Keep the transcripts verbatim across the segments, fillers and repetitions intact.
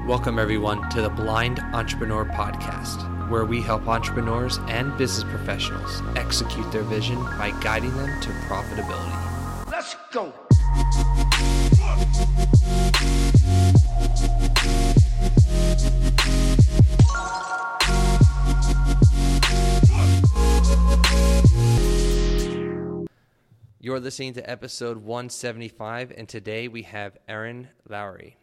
Welcome, everyone, to the Blind Entrepreneur Podcast, where we help entrepreneurs and business professionals execute their vision by guiding them to profitability. Let's go. You're listening to episode one seventy-five, and today we have Erin Lowry.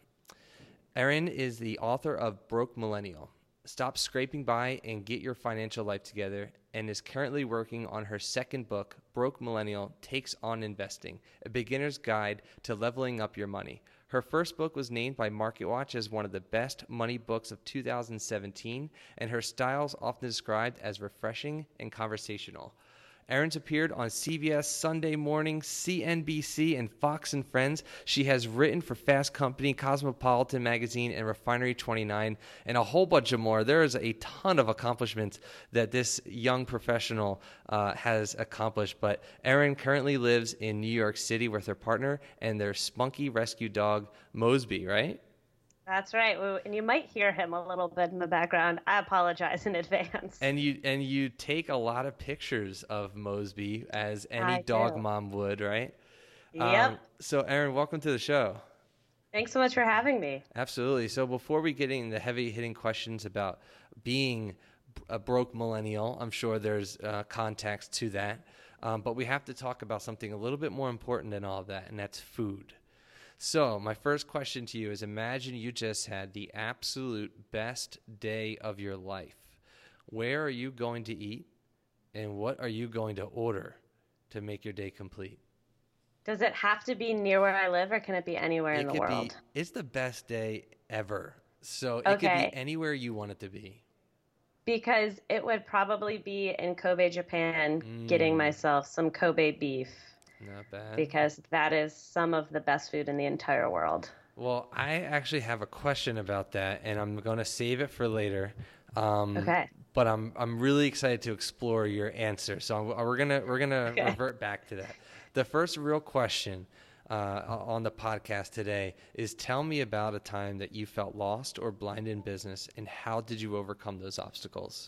Erin is the author of Broke Millennial, Stop Scraping By and Get Your Financial Life Together, and is currently working on her second book, Broke Millennial Takes on Investing, a beginner's guide to leveling up your money. Her first book was named by MarketWatch as one of the best money books of two thousand seventeen, and her style is often described as refreshing and conversational. Erin's appeared on C B S Sunday Morning, C N B C, and Fox and Friends. She has written for Fast Company, Cosmopolitan Magazine, and Refinery twenty-nine, and a whole bunch of more. There is a ton of accomplishments that this young professional uh, has accomplished. But Erin currently lives in New York City with her partner and their spunky rescue dog, Mosby, right? That's right, and you might hear him a little bit in the background. I apologize in advance. And you and you take a lot of pictures of Mosby, as any I dog do. mom would, right? Yep. Um, so, Erin, welcome to the show. Thanks so much for having me. Absolutely. So, before we get into the heavy-hitting questions about being a broke millennial, I'm sure there's uh, context to that, um, but we have to talk about something a little bit more important than all of that, and that's food. So my first question to you is, imagine you just had the absolute best day of your life. Where are you going to eat, and what are you going to order to make your day complete? Does it have to be near where I live, or can it be anywhere It in the could world? be, it's the best day ever. So it could Okay. be anywhere you want it to be. Because it would probably be in Kobe, Japan, Mm. getting myself some Kobe beef. Not bad. Because that is some of the best food in the entire world. Well, I actually have a question about that, and I'm going to save it for later. Um, Okay. But I'm I'm really excited to explore your answer. So I'm, we're gonna we're gonna Okay. revert back to that. The first real question uh, on the podcast today is: tell me about a time that you felt lost or blind in business, and how did you overcome those obstacles?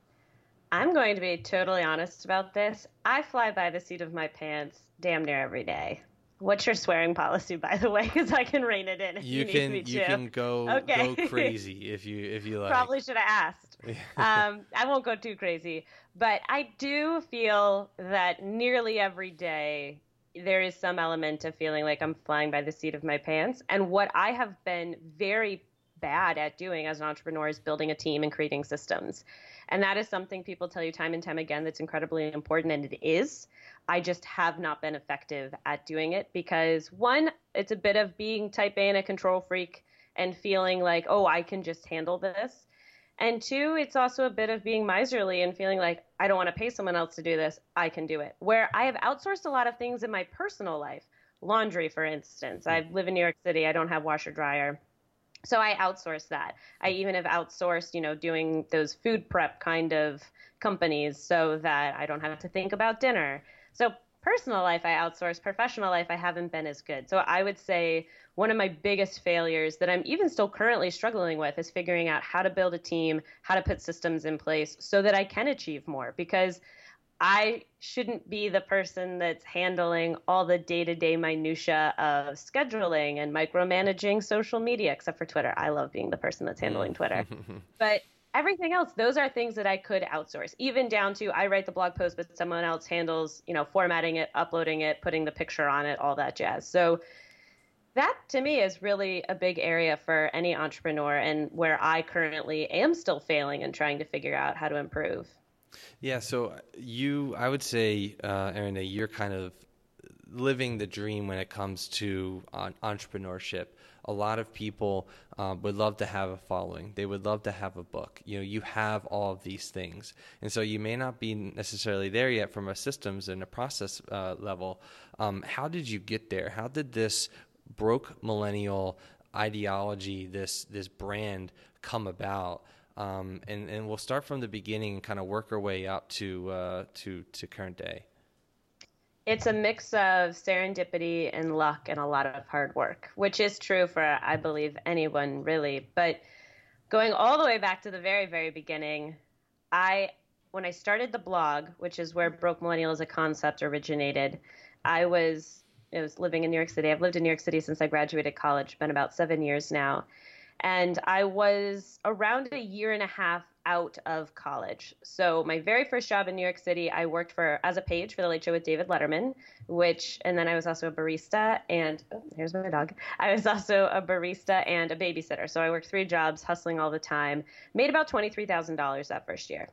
I'm going to be totally honest about this. I fly by the seat of my pants damn near every day. What's your swearing policy, by the way? Because I can rein it in if you, You need can me you to. can go Okay. go crazy if you if you like. Probably should have asked. um, I won't go too crazy, but I do feel that nearly every day there is some element of feeling like I'm flying by the seat of my pants. And what I have been very bad at doing as an entrepreneur is building a team and creating systems. And that is something people tell you time and time again that's incredibly important, and it is. I just have not been effective at doing it because, one, it's a bit of being type A and a control freak and feeling like, oh, I can just handle this. And two, it's also a bit of being miserly and feeling like, I don't want to pay someone else to do this. I can do it. Where I have outsourced a lot of things in my personal life. Laundry, for instance. I live in New York City. I don't have washer dryer. So I outsource that. I even have outsourced, you know, doing those food prep kind of companies so that I don't have to think about dinner. So personal life, I outsource. Professional life, I haven't been as good. So I would say one of my biggest failures that I'm even still currently struggling with is figuring out how to build a team, how to put systems in place so that I can achieve more, because I shouldn't be the person that's handling all the day-to-day minutia of scheduling and micromanaging social media, except for Twitter. I love being the person that's handling Twitter. But everything else, those are things that I could outsource, even down to I write the blog post, but someone else handles, you know, formatting it, uploading it, putting the picture on it, all that jazz. So that to me is really a big area for any entrepreneur, and where I currently am still failing and trying to figure out how to improve. Yeah, so you, I would say, uh, Erin, that you're kind of living the dream when it comes to uh, entrepreneurship. A lot of people uh, would love to have a following. They would love to have a book. You know, you have all of these things. And so you may not be necessarily there yet from a systems and a process uh, level. Um, how did you get there? How did this broke millennial ideology, this this brand come about? Um, and, and we'll start from the beginning and kind of work our way up to uh, to to current day. It's a mix of serendipity and luck and a lot of hard work, which is true for, I believe, anyone really. But going all the way back to the very, very beginning, I, when I started the blog, which is where Broke Millennial as a concept originated, I was, I was living in New York City. I've lived in New York City since I graduated college, been about seven years now. And I was around a year and a half out of college. So my very first job in New York City, I worked for as a page for The Late Show with David Letterman, which, and then I was also a barista and, oh, here's my dog. I was also a barista and a babysitter. So I worked three jobs, hustling all the time, made about twenty-three thousand dollars that first year.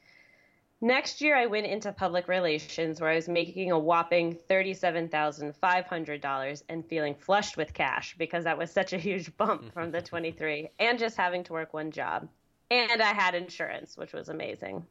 Next year, I went into public relations where I was making a whopping thirty-seven thousand five hundred dollars and feeling flushed with cash because that was such a huge bump from the twenty-three and just having to work one job. And I had insurance, which was amazing.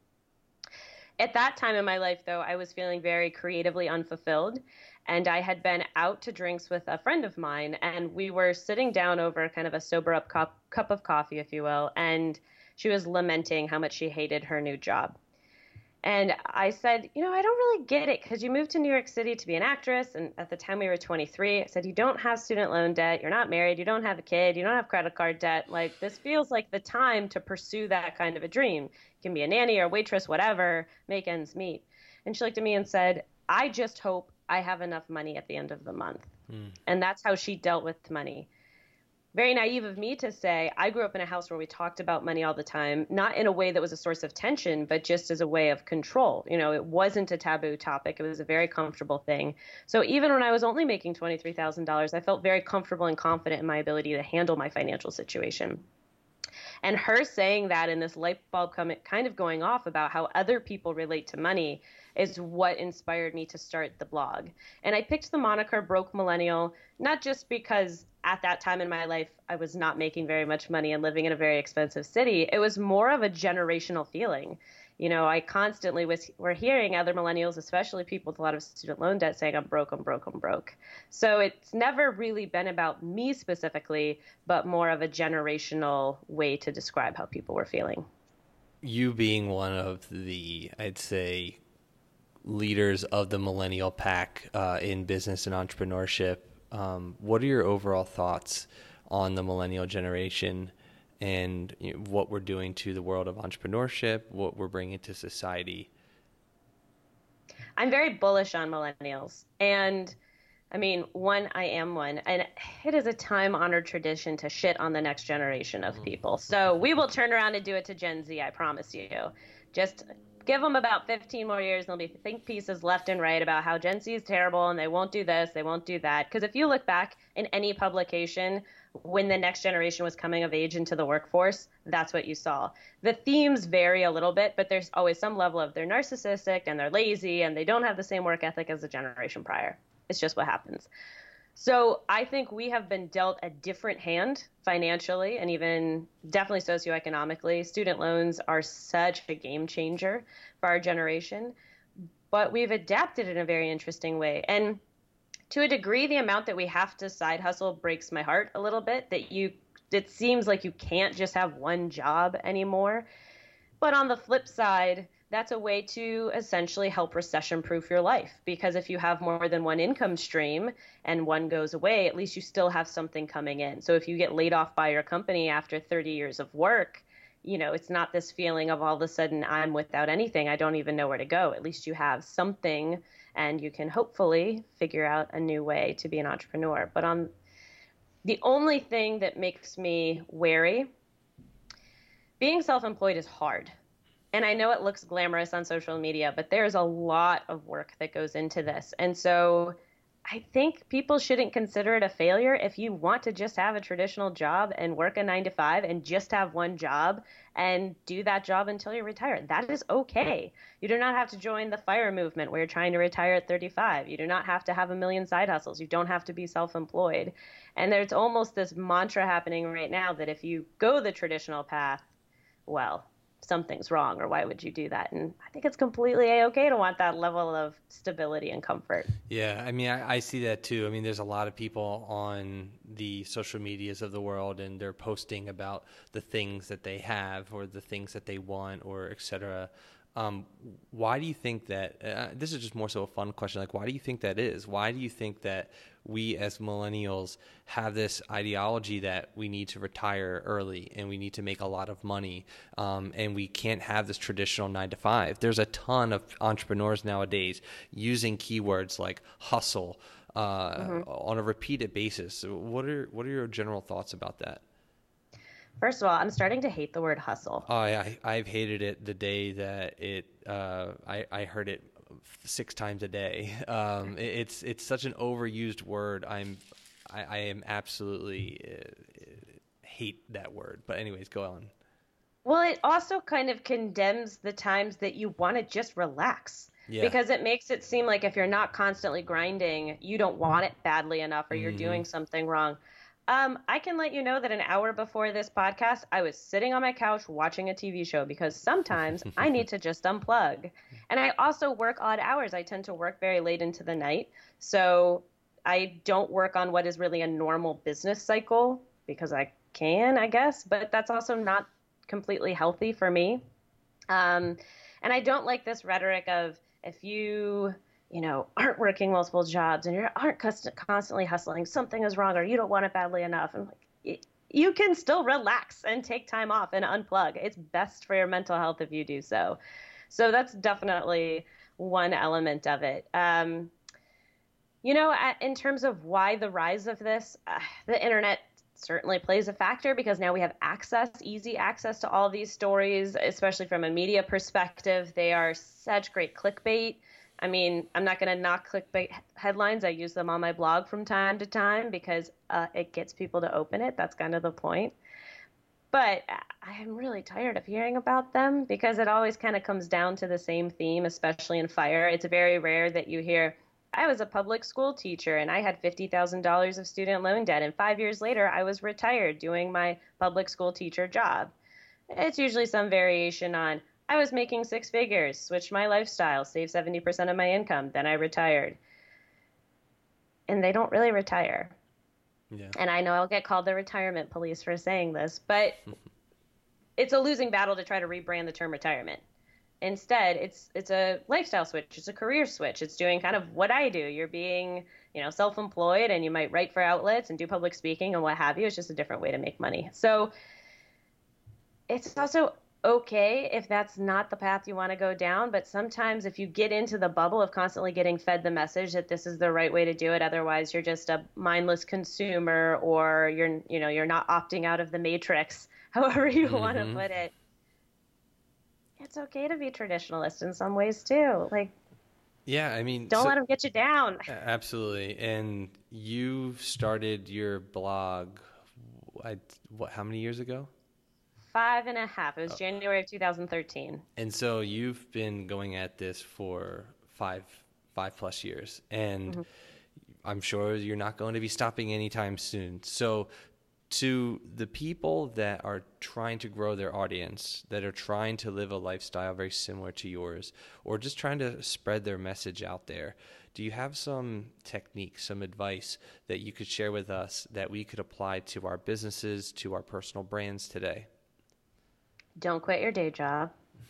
At that time in my life, though, I was feeling very creatively unfulfilled. And I had been out to drinks with a friend of mine, and we were sitting down over kind of a sober up cup, cup of coffee, if you will. And she was lamenting how much she hated her new job. And I said, you know, I don't really get it because you moved to New York City to be an actress. And at the time we were twenty-three, I said, you don't have student loan debt. You're not married. You don't have a kid. You don't have credit card debt. Like, this feels like the time to pursue that kind of a dream. You can be a nanny or a waitress, whatever, make ends meet. And she looked at me and said, I just hope I have enough money at the end of the month. Mm. And that's how she dealt with money. Very naive of me to say, I grew up in a house where we talked about money all the time, not in a way that was a source of tension, but just as a way of control. You know, it wasn't a taboo topic. It was a very comfortable thing. So even when I was only making twenty-three thousand dollars, I felt very comfortable and confident in my ability to handle my financial situation. And her saying that and this light bulb coming, kind of going off about how other people relate to money is what inspired me to start the blog. And I picked the moniker Broke Millennial, not just because at that time in my life, I was not making very much money and living in a very expensive city. It was more of a generational feeling. You know, I constantly was were hearing other millennials, especially people with a lot of student loan debt, saying, I'm broke, I'm broke, I'm broke. So it's never really been about me specifically, but more of a generational way to describe how people were feeling. You being one of the, I'd say, leaders of the millennial pack uh, in business and entrepreneurship, um, what are your overall thoughts on the millennial generation and you know, what we're doing to the world of entrepreneurship, what we're bringing to society? I'm very bullish on millennials. And I mean, one, I am one. And it is a time-honored tradition to shit on the next generation of people. So we will turn around and do it to Gen Z, I promise you. Just give them about fifteen more years, and there'll be think pieces left and right about how Gen Z is terrible and they won't do this, they won't do that. Because if you look back in any publication when the next generation was coming of age into the workforce, that's what you saw. The themes vary a little bit, but there's always some level of they're narcissistic and they're lazy and they don't have the same work ethic as the generation prior. It's just what happens. So I think we have been dealt a different hand financially and even definitely socioeconomically. Student loans are such a game changer for our generation, but we've adapted in a very interesting way. And to a degree, the amount that we have to side hustle breaks my heart a little bit, that you, it seems like you can't just have one job anymore. But on the flip side, that's a way to essentially help recession-proof your life, because if you have more than one income stream and one goes away, at least you still have something coming in. So if you get laid off by your company after thirty years of work, you know, it's not this feeling of all of a sudden I'm without anything. I don't even know where to go. At least you have something and you can hopefully figure out a new way to be an entrepreneur. But on the only thing that makes me wary, being self-employed is hard. And I know it looks glamorous on social media, but there's a lot of work that goes into this. And so I think people shouldn't consider it a failure if you want to just have a traditional job and work a nine to five and just have one job and do that job until you retire. That is okay. You do not have to join the FIRE movement where you're trying to retire at thirty-five. You do not have to have a million side hustles. You don't have to be self-employed. And there's almost this mantra happening right now that if you go the traditional path, well, something's wrong, or why would you do that? And I think it's completely A-okay to want that level of stability and comfort. Yeah, I mean, I, I see that too. I mean, there's a lot of people on the social medias of the world, and they're posting about the things that they have or the things that they want or et cetera. Um, why do you think that, uh, this is just more so a fun question, like, why do you think that is? Why do you think that we as millennials have this ideology that we need to retire early and we need to make a lot of money, um, and we can't have this traditional nine to five? There's a ton of entrepreneurs nowadays using keywords like hustle uh, mm-hmm. on a repeated basis. What are, what are your general thoughts about that? First of all, I'm starting to hate the word hustle. Oh, I, I've hated it the day that it. Uh, I, I heard it six times a day. Um, it, it's it's such an overused word. I'm I, I am absolutely uh, hate that word. But anyways, go on. Well, it also kind of condemns the times that you want to just relax. Yeah. Because it makes it seem like if you're not constantly grinding, you don't want it badly enough, or you're mm-hmm. doing something wrong. Um, I can let you know that an hour before this podcast, I was sitting on my couch watching a T V show, because sometimes I need to just unplug. And I also work odd hours. I tend to work very late into the night. So I don't work on what is really a normal business cycle, because I can, I guess, but that's also not completely healthy for me. Um, and I don't like this rhetoric of, if you... you know, aren't working multiple jobs and you aren't constantly hustling, something is wrong, or you don't want it badly enough. And like, you can still relax and take time off and unplug. It's best for your mental health if you do so. So that's definitely one element of it. Um, you know, in terms of why the rise of this, uh, the internet certainly plays a factor, because now we have access, easy access to all these stories, especially from a media perspective. They are such great clickbait. I mean, I'm not going to knock clickbait headlines. I use them on my blog from time to time because uh, it gets people to open it. That's kind of the point. But I'm really tired of hearing about them, because it always kind of comes down to the same theme, especially in FIRE. It's very rare that you hear, I was a public school teacher and I had fifty thousand dollars of student loan debt, and five years later I was retired doing my public school teacher job. It's usually some variation on, I was making six figures, switched my lifestyle, saved seventy percent of my income, then I retired. And they don't really retire. Yeah. And I know I'll get called the retirement police for saying this, but it's a losing battle to try to rebrand the term retirement. Instead, it's it's a lifestyle switch. It's a career switch. It's doing kind of what I do. You're being, you know, self-employed, and you might write for outlets and do public speaking and what have you. It's just a different way to make money. So it's also okay if that's not the path you want to go down, but sometimes if you get into the bubble of constantly getting fed the message that this is the right way to do it, otherwise you're just a mindless consumer, or you're, you know, you're not opting out of the matrix, however you mm-hmm. want to put it. It's okay to be traditionalist in some ways too. Like, yeah, I mean, don't so, let them get you down. Absolutely. And you started your blog, I, what, how many years ago? Five and a half. It was oh. January of two thousand thirteen. And so you've been going at this for five, five plus years, and mm-hmm. I'm sure you're not going to be stopping anytime soon. So to the people that are trying to grow their audience, that are trying to live a lifestyle very similar to yours, or just trying to spread their message out there, do you have some techniques, some advice that you could share with us that we could apply to our businesses, to our personal brands today? Don't quit your day job.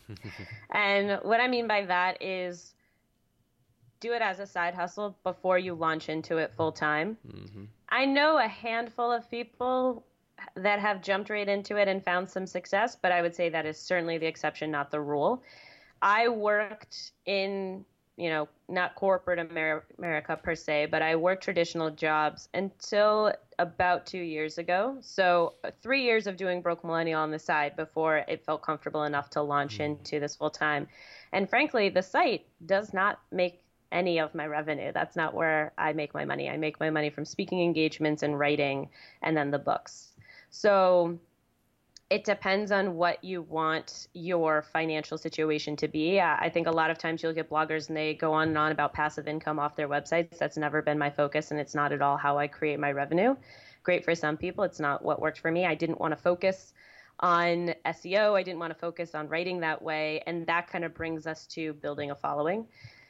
And what I mean by that is do it as a side hustle before you launch into it full time. Mm-hmm. I know a handful of people that have jumped right into it and found some success, but I would say that is certainly the exception, not the rule. I worked in, you know, not corporate Amer- America per se, but I worked traditional jobs until about two years ago. So three years of doing Broke Millennial on the side before it felt comfortable enough to launch mm. into this full time. And frankly, the site does not make any of my revenue. That's not where I make my money. I make my money from speaking engagements and writing, and then the books. So it depends on what you want your financial situation to be. I think a lot of times you'll get bloggers and they go on and on about passive income off their websites. That's never been my focus, and it's not at all how I create my revenue. Great for some people. It's not what worked for me. I didn't want to focus on S E O. I didn't want to focus on writing that way. And that kind of brings us to building a following.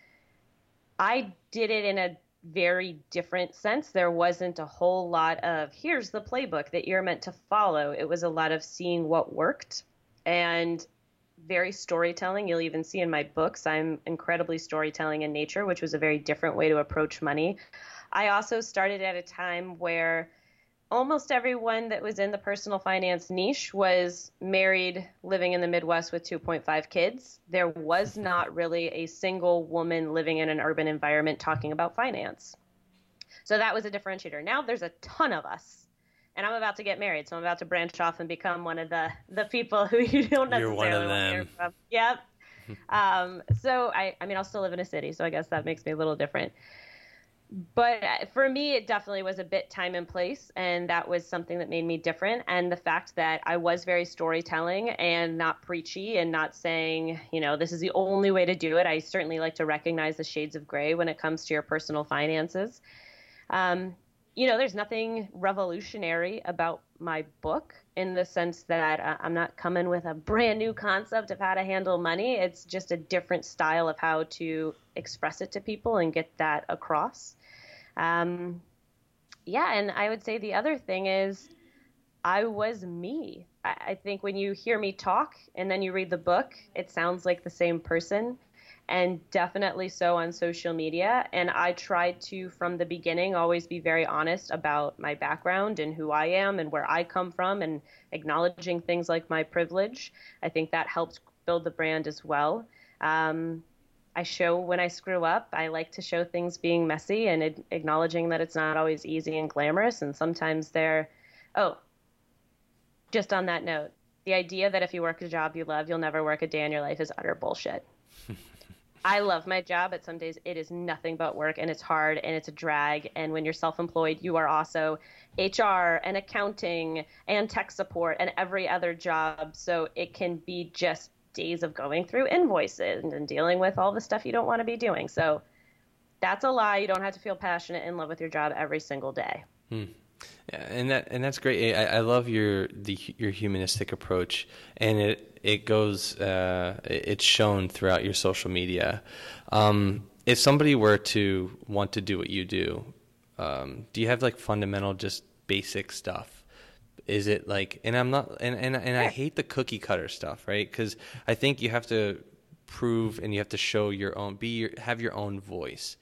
I did it in a very different sense. There wasn't a whole lot of, here's the playbook that you're meant to follow. It was a lot of seeing what worked and very storytelling. You'll even see in my books, I'm incredibly storytelling in nature, which was a very different way to approach money. I also started at a time where almost everyone that was in the personal finance niche was married, living in the Midwest with two point five kids. There was not really a single woman living in an urban environment talking about finance. So that was a differentiator. Now there's a ton of us, and I'm about to get married, so I'm about to branch off and become one of the, the people who you don't necessarily You're one of want to hear from. Yep. um, so I, I mean, I'll still live in a city, so I guess that makes me a little different. But for me, it definitely was a bit time and place, and that was something that made me different. And the fact that I was very storytelling and not preachy and not saying, you know, this is the only way to do it. I certainly like to recognize the shades of gray when it comes to your personal finances. Um, you know, there's nothing revolutionary about my book in the sense that uh, I'm not coming with a brand new concept of how to handle money. It's just a different style of how to express it to people and get that across. Um, yeah, and I would say the other thing is I was me. I, I think when you hear me talk and then you read the book, it sounds like the same person, and definitely so on social media. And I tried to, from the beginning, always be very honest about my background and who I am and where I come from, and acknowledging things like my privilege. I think that helped build the brand as well. Um, I show when I screw up. I like to show things being messy and ad- acknowledging that it's not always easy and glamorous. And sometimes they're, oh, just on that note, the idea that if you work a job you love, you'll never work a day in your life is utter bullshit. I love my job, but some days it is nothing but work, and it's hard and it's a drag. And when you're self-employed, you are also H R and accounting and tech support and every other job. So it can be just days of going through invoices and dealing with all the stuff you don't want to be doing. So that's a lie. You don't have to feel passionate in love with your job every single day. Hmm. Yeah, and that and that's great. I, I love your the your humanistic approach, and it it goes uh, it's shown throughout your social media. Um, if somebody were to want to do what you do, um, do you have like fundamental, just basic stuff? Is it like, and I'm not, and and and I hate the cookie cutter stuff, right? Because I think you have to prove and you have to show your own, be your, have your own voice.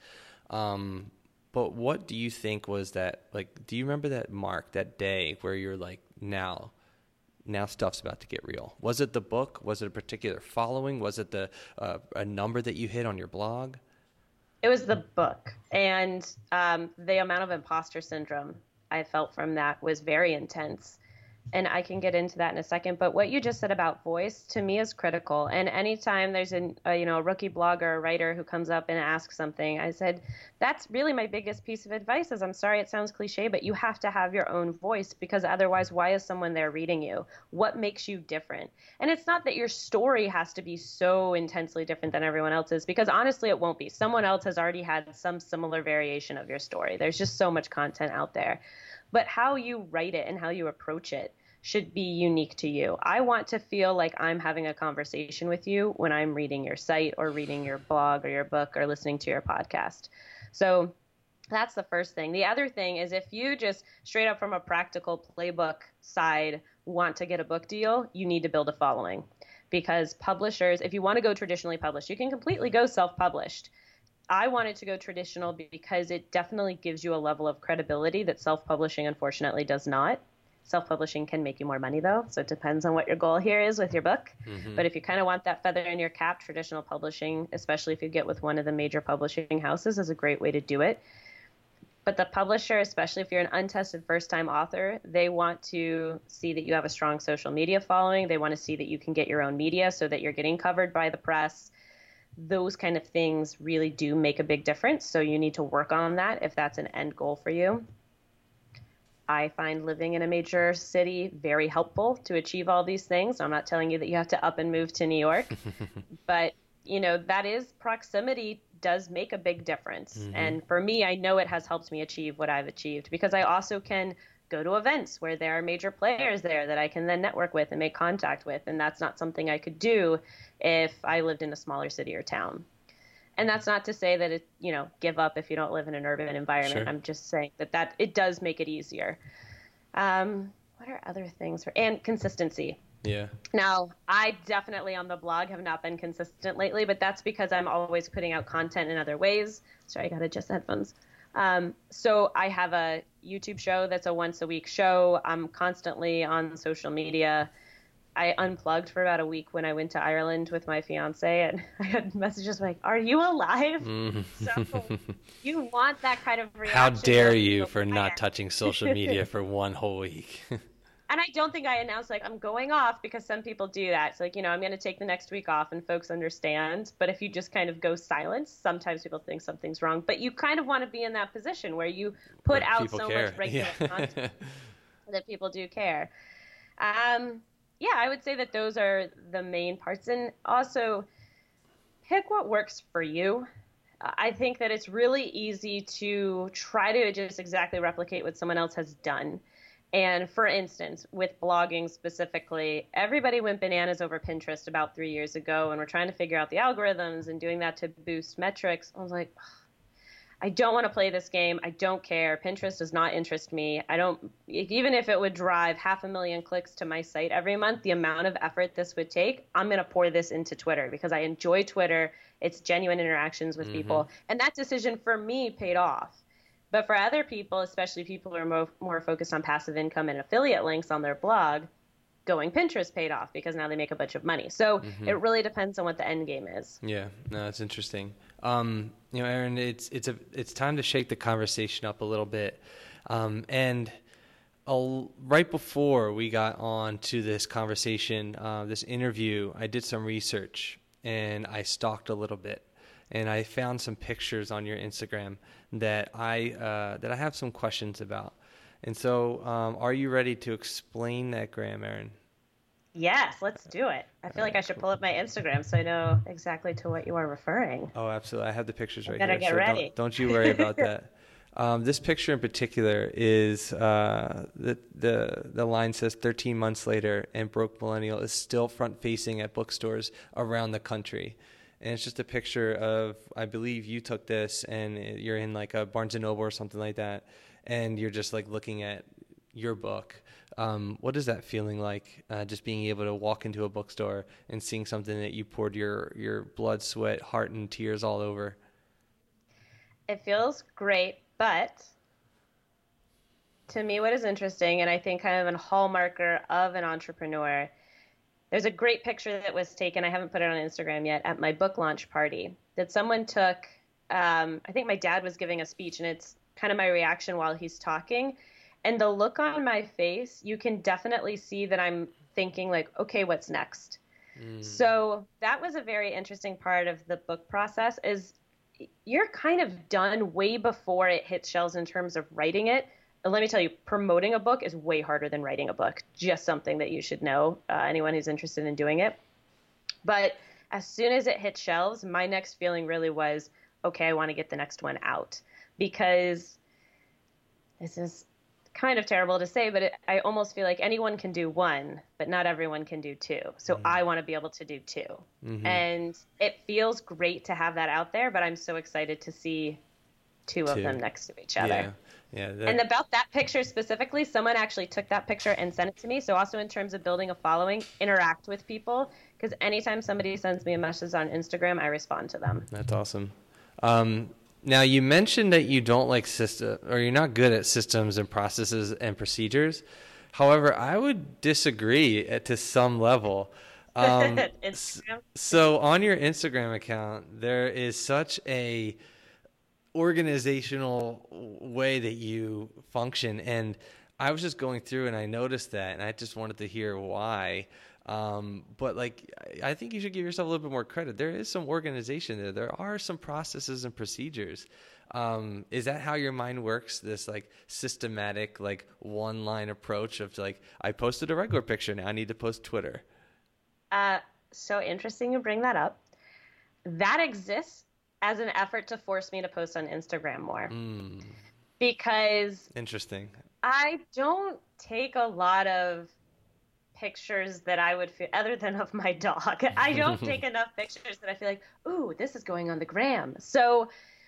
Um, But what do you think was that, like, do you remember that mark, that day where you're like, now, now stuff's about to get real? Was it the book? Was it a particular following? Was it the uh, a number that you hit on your blog? It was the book. And um, the amount of imposter syndrome I felt from that was very intense. And I can get into that in a second. But what you just said about voice, to me, is critical. And anytime there's an, a, you know, a rookie blogger or writer who comes up and asks something, I said, that's really my biggest piece of advice is, I'm sorry it sounds cliche, but you have to have your own voice, because otherwise, why is someone there reading you? What makes you different? And it's not that your story has to be so intensely different than everyone else's, because honestly, it won't be. Someone else has already had some similar variation of your story. There's just so much content out there. But how you write it and how you approach it should be unique to you. I want to feel like I'm having a conversation with you when I'm reading your site or reading your blog or your book or listening to your podcast. So that's the first thing. The other thing is, if you just straight up from a practical playbook side want to get a book deal, you need to build a following. Because publishers, if you want to go traditionally published, you can completely go self-published. I wanted to go traditional because it definitely gives you a level of credibility that self-publishing unfortunately does not. Self-publishing can make you more money, though, so it depends on what your goal here is with your book. Mm-hmm. But if you kind of want that feather in your cap, traditional publishing, especially if you get with one of the major publishing houses, is a great way to do it. But the publisher, especially if you're an untested first-time author, they want to see that you have a strong social media following. They want to see that you can get your own media so that you're getting covered by the press. Those kind of things really do make a big difference, so you need to work on that if that's an end goal for you. I find living in a major city very helpful to achieve all these things. I'm not telling you that you have to up and move to New York, but you know, that is, proximity does make a big difference. Mm-hmm. And for me, I know it has helped me achieve what I've achieved, because I also can go to events where there are major players there that I can then network with and make contact with. And that's not something I could do if I lived in a smaller city or town. And that's not to say that it, you know, give up if you don't live in an urban environment. Sure. I'm just saying that, that it does make it easier. Um, what are other things? For, and consistency. Yeah. Now, I definitely on the blog have not been consistent lately, but that's because I'm always putting out content in other ways. Sorry, I got to adjust the headphones. Um, so I have a YouTube show that's a once a week show. I'm constantly on social media. I unplugged for about a week when I went to Ireland with my fiance, and I had messages like, "Are you alive?" Mm. So you want that kind of reaction. How dare you for not touching social media for one whole week? And I don't think I announced like I'm going off, because some people do that. It's like, you know, I'm going to take the next week off, and folks understand. But if you just kind of go silent, sometimes people think something's wrong. But you kind of want to be in that position where you put where out so care. much regular yeah. content that people do care. Um, yeah, I would say that those are the main parts. And also pick what works for you. I think that it's really easy to try to just exactly replicate what someone else has done. And for instance, with blogging specifically, everybody went bananas over Pinterest about three years ago, and we're trying to figure out the algorithms and doing that to boost metrics. I was like, I don't want to play this game. I don't care. Pinterest does not interest me. I don't, even if it would drive half a million clicks to my site every month, the amount of effort this would take, I'm going to pour this into Twitter because I enjoy Twitter. It's genuine interactions with mm-hmm. people. And that decision for me paid off. But for other people, especially people who are more, more focused on passive income and affiliate links on their blog, going Pinterest paid off because now they make a bunch of money. So mm-hmm. it really depends on what the end game is. Yeah, no, that's interesting. Um, you know, Erin, it's it's a it's time to shake the conversation up a little bit. Um, and I'll, right before we got on to this conversation, uh, this interview, I did some research and I stalked a little bit, and I found some pictures on your Instagram that I uh, that I have some questions about. And so, um, are you ready to explain that, Graham, Erin? Yes, let's do it. I feel like I should pull up my Instagram so I know exactly to what you are referring. Oh, absolutely. I have the pictures right here. Get so ready. Don't, don't you worry about that. Um, this picture in particular is uh, the the the line says thirteen months later, and Broke Millennial is still front facing at bookstores around the country. And it's just a picture of, I believe you took this, and you're in like a Barnes and Noble or something like that, and you're just like looking at your book. Um, what is that feeling like, uh, just being able to walk into a bookstore and seeing something that you poured your, your blood, sweat, heart, and tears all over? It feels great, but to me what is interesting, and I think kind of a hallmarker of an entrepreneur, there's a great picture that was taken, I haven't put it on Instagram yet, at my book launch party that someone took. Um, I think my dad was giving a speech, and it's kind of my reaction while he's talking. And the look on my face, you can definitely see that I'm thinking like, okay, what's next? Mm. So that was a very interesting part of the book process, is you're kind of done way before it hits shelves in terms of writing it. And let me tell you, promoting a book is way harder than writing a book. Just something that you should know, uh, anyone who's interested in doing it. But as soon as it hit shelves, my next feeling really was, okay, I want to get the next one out. Because this is kind of terrible to say, but it, I almost feel like anyone can do one, but not everyone can do two. So mm-hmm. I want to be able to do two. Mm-hmm. And it feels great to have that out there, but I'm so excited to see two, two. of them next to each other. Yeah. Yeah, that... And about that picture specifically, someone actually took that picture and sent it to me. So also in terms of building a following, interact with people, because anytime somebody sends me a message on Instagram, I respond to them. That's awesome. Um, Now, you mentioned that you don't like system, or you're not good at systems and processes and procedures. However, I would disagree at, to some level. Um, so on your Instagram account, there is such a organizational way that you function. And I was just going through and I noticed that, and I just wanted to hear why. Um, but like, I think you should give yourself a little bit more credit. There is some organization there. There are some processes and procedures. Um, is that how your mind works? This like systematic, like one line approach of like, I posted a regular picture. Now I need to post Twitter. Uh, so interesting you bring that up. That exists as an effort to force me to post on Instagram more. Mm. Because interesting. I don't take a lot of pictures that I would feel, other than of my dog. I don't take enough pictures that I feel like, ooh, this is going on the gram. So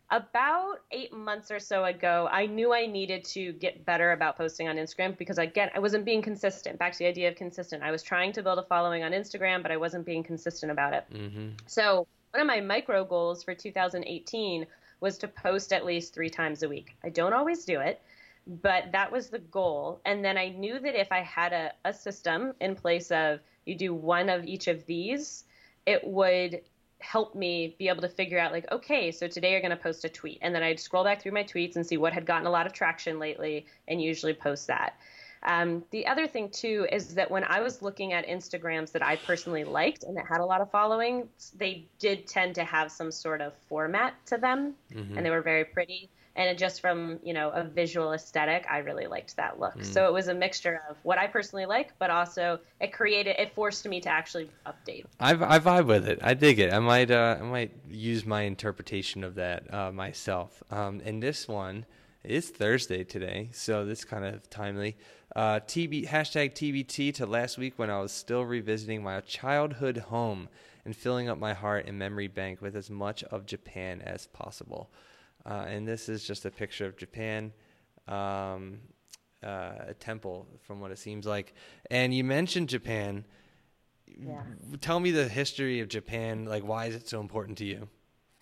About eight months or so ago, I knew I needed to get better about posting on Instagram because, again, I wasn't being consistent. Back to the idea of consistent. I was trying to build a following on Instagram, but I wasn't being consistent about it. Mm-hmm. So one of my micro goals for two thousand eighteen was to post at least three times a week. I don't always do it, but that was the goal. And then I knew that if I had a, a system in place of you do one of each of these, it would help me be able to figure out like, okay, so today you're going to post a tweet. And then I'd scroll back through my tweets and see what had gotten a lot of traction lately and usually post that. Um, the other thing too is that when I was looking at Instagrams that I personally liked and that had a lot of following, they did tend to have some sort of format to them, mm-hmm. and they were very pretty. And just from, you know, a visual aesthetic, I really liked that look. Mm. So it was a mixture of what I personally like, but also it created, it forced me to actually update. I, I vibe with it. I dig it. I might, uh, I might use my interpretation of that uh, myself. Um, and this one is Thursday today, so this is kind of timely. Uh, T B hashtag T B T to last week when I was still revisiting my childhood home and filling up my heart and memory bank with as much of Japan as possible. Uh, and this is just a picture of Japan, um, uh, a temple from what it seems like. And you mentioned Japan. Yeah. Tell me the history of Japan. Like, why is it so important to you?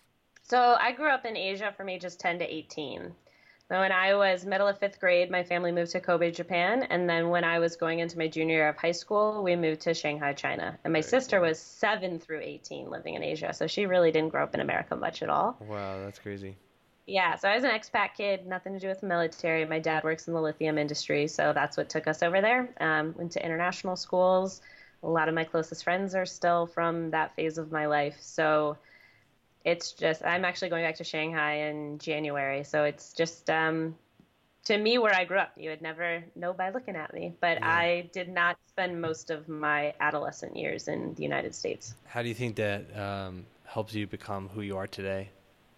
So I grew up in Asia from ages ten to eighteen. So when I was middle of fifth grade, my family moved to Kobe, Japan. And then when I was going into my junior year of high school, we moved to Shanghai, China. And my Very sister cool. was seven through eighteen living in Asia. So she really didn't grow up in America much at all. Wow, that's crazy. Yeah, so I was an expat kid, nothing to do with the military. My dad works in the lithium industry, so that's what took us over there. Um, went to international schools. A lot of my closest friends are still from that phase of my life. So it's just, I'm actually going back to Shanghai in January. So it's just, um, to me, where I grew up. You would never know by looking at me. But yeah. I did not spend most of my adolescent years in the United States. How do you think that um, helps you become who you are today?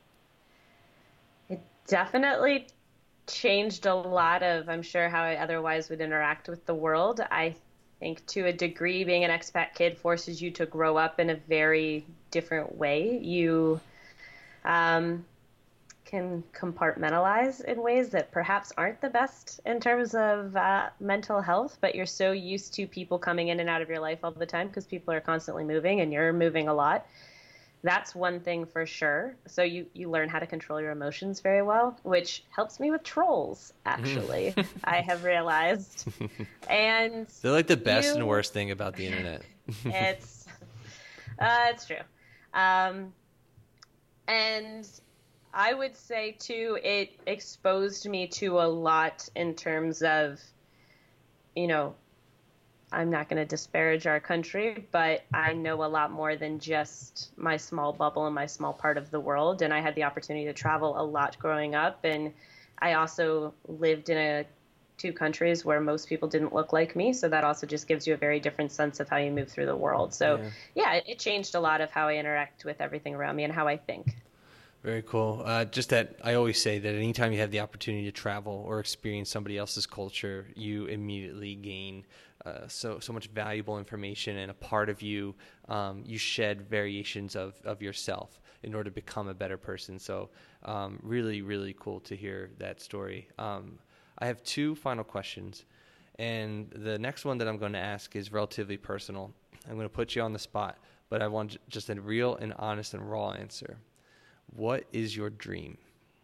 Definitely changed a lot of, I'm sure, how I otherwise would interact with the world. I think to a degree, being an expat kid forces you to grow up in a very different way. You um, can compartmentalize in ways that perhaps aren't the best in terms of uh, mental health, but you're so used to people coming in and out of your life all the time because people are constantly moving and you're moving a lot. That's one thing for sure. So you, you learn how to control your emotions very well, which helps me with trolls, actually, I have realized. And they're like the best you, and worst thing about the internet. it's, uh, it's true. Um, and I would say, too, it exposed me to a lot in terms of, you know, I'm not going to disparage our country, but I know a lot more than just my small bubble and my small part of the world. And I had the opportunity to travel a lot growing up. And I also lived in a, two countries where most people didn't look like me. So that also just gives you a very different sense of how you move through the world. So yeah, yeah it, it changed a lot of how I interact with everything around me and how I think. Very cool. Uh, just that I always say that anytime you have the opportunity to travel or experience somebody else's culture, you immediately gain uh, so so much valuable information, and a part of you, um, you shed variations of, of yourself in order to become a better person. So um, really, really cool to hear that story. Um, I have two final questions, and the next one that I'm going to ask is relatively personal. I'm going to put you on the spot, but I want just a real and honest and raw answer. What is your dream?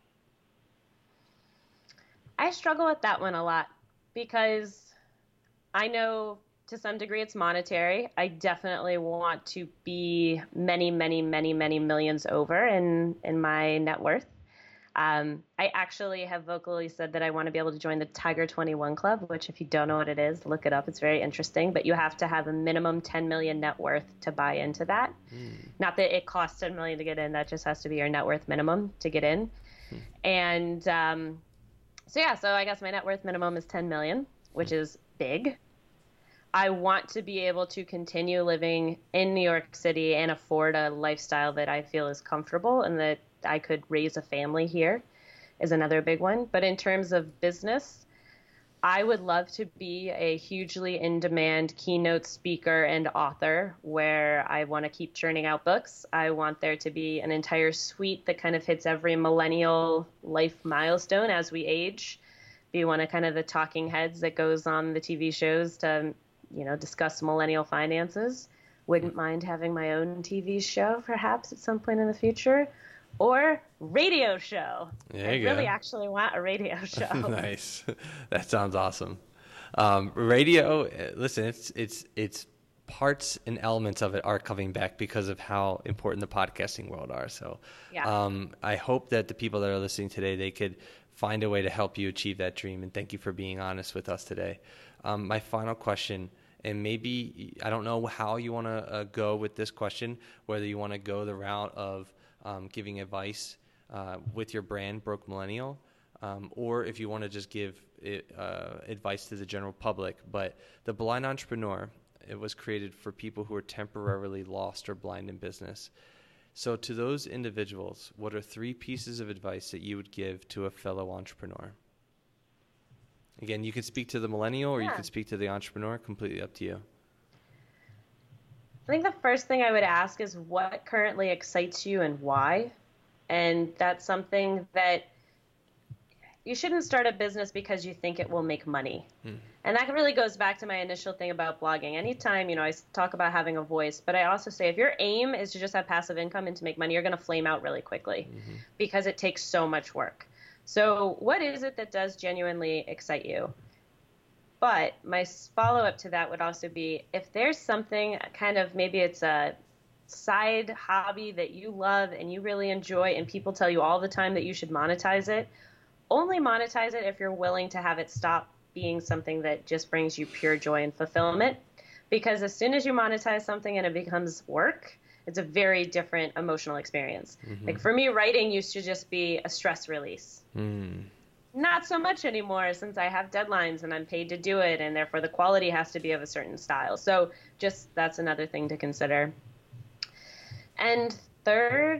I struggle with that one a lot because I know to some degree it's monetary. I definitely want to be many, many, many, many millions over in, in my net worth. Um, I actually have vocally said that I want to be able to join the Tiger twenty-one Club, which if you don't know what it is, look it up. It's very interesting. But you have to have a minimum ten million net worth to buy into that. Mm. Not that it costs ten million to get in. That just has to be your net worth minimum to get in. Mm. And um, so, yeah, so I guess my net worth minimum is ten million, which mm. is big. I want to be able to continue living in New York City and afford a lifestyle that I feel is comfortable and that I could raise a family here is another big one. But in terms of business, I would love to be a hugely in-demand keynote speaker and author where I want to keep churning out books. I want there to be an entire suite that kind of hits every millennial life milestone as we age. Be one of kind of the talking heads that goes on the T V shows to, you know, discuss millennial finances. Wouldn't mind having my own T V show perhaps at some point in the future. Or radio show. There I you really go. actually want a radio show. Nice. That sounds awesome. Um, radio, uh, listen, it's it's it's parts and elements of it are coming back because of how important the podcasting world are. So Yeah. um, I hope that the people that are listening today, they could find a way to help you achieve that dream. And thank you for being honest with us today. Um, my final question, and maybe I don't know how you want to uh, go with this question, whether you want to go the route of um, giving advice uh, with your brand, Broke Millennial, um, or if you want to just give it, uh, advice to the general public. But the Blind Entrepreneur, it was created for people who are temporarily lost or blind in business. So to those individuals, what are three pieces of advice that you would give to a fellow entrepreneur? Again, you can speak to the millennial or Yeah. you can speak to the entrepreneur, completely up to you. I think the first thing I would ask is what currently excites you and why. And that's something that you shouldn't start a business because you think it will make money. Hmm. And that really goes back to my initial thing about blogging. Anytime, you know, I talk about having a voice, but I also say if your aim is to just have passive income and to make money, you're going to flame out really quickly mm-hmm. because it takes so much work. So what is it that does genuinely excite you? But my follow-up to that would also be if there's something kind of maybe it's a side hobby that you love and you really enjoy and people tell you all the time that you should monetize it, only monetize it if you're willing to have it stop being something that just brings you pure joy and fulfillment. Because as soon as you monetize something and it becomes work, it's a very different emotional experience. Mm-hmm. Like for me, writing used to just be a stress release. Mm. Not so much anymore since I have deadlines and I'm paid to do it, and therefore the quality has to be of a certain style. So just that's another thing to consider. And third,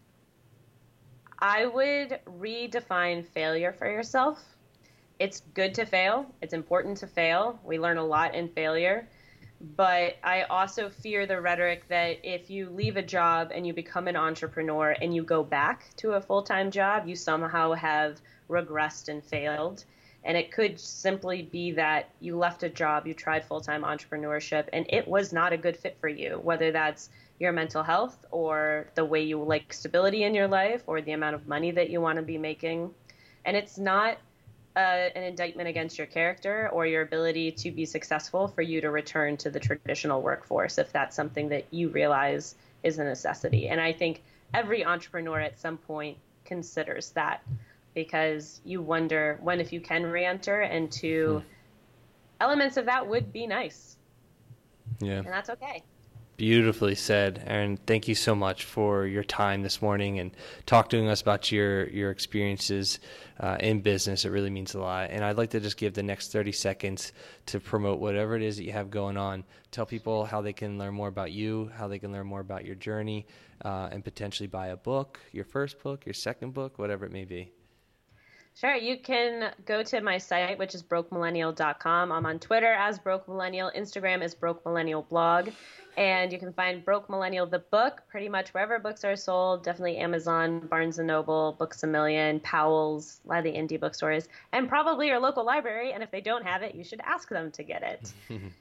I would redefine failure for yourself. It's good to fail. It's important to fail. We learn a lot in failure. But I also fear the rhetoric that if you leave a job and you become an entrepreneur and you go back to a full-time job, you somehow have regressed and failed. And it could simply be that you left a job, you tried full-time entrepreneurship, and it was not a good fit for you, whether that's your mental health or the way you like stability in your life or the amount of money that you want to be making. And it's not uh, an indictment against your character or your ability to be successful for you to return to the traditional workforce if that's something that you realize is a necessity. And I think every entrepreneur at some point considers that, because you wonder when, if you can re-enter, and two, hmm. elements of that would be nice. Yeah. And that's okay. Beautifully said, Erin. Thank you so much for your time this morning and talking to us about your, your experiences uh, in business. It really means a lot. And I'd like to just give the next thirty seconds to promote whatever it is that you have going on. Tell people how they can learn more about you, how they can learn more about your journey, uh, and potentially buy a book, your first book, your second book, whatever it may be. Sure. You can go to my site, which is broke millennial dot com. I'm on Twitter as Broke Millennial. Instagram is Broke Millennial Blog. And you can find Broke Millennial, the book, pretty much wherever books are sold. Definitely Amazon, Barnes and Noble, Books A Million, Powell's, a lot of the indie bookstores, and probably your local library. And if they don't have it, you should ask them to get it.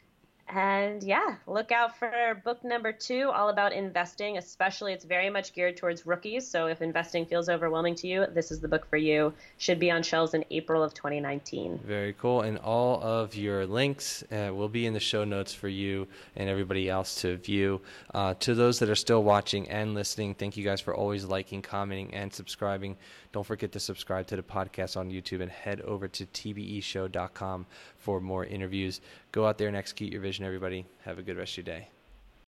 And yeah, look out for book number two, all about investing. Especially, it's very much geared towards rookies. So if investing feels overwhelming to you, this is the book for you. Should be on shelves in April of twenty nineteen. Very cool. And all of your links uh, will be in the show notes for you and everybody else to view. Uh, to those that are still watching and listening, thank you guys for always liking, commenting, and subscribing. Don't forget to subscribe to the podcast on YouTube and head over to T B E show dot com for more interviews. Go out there and execute your vision, everybody. Have a good rest of your day.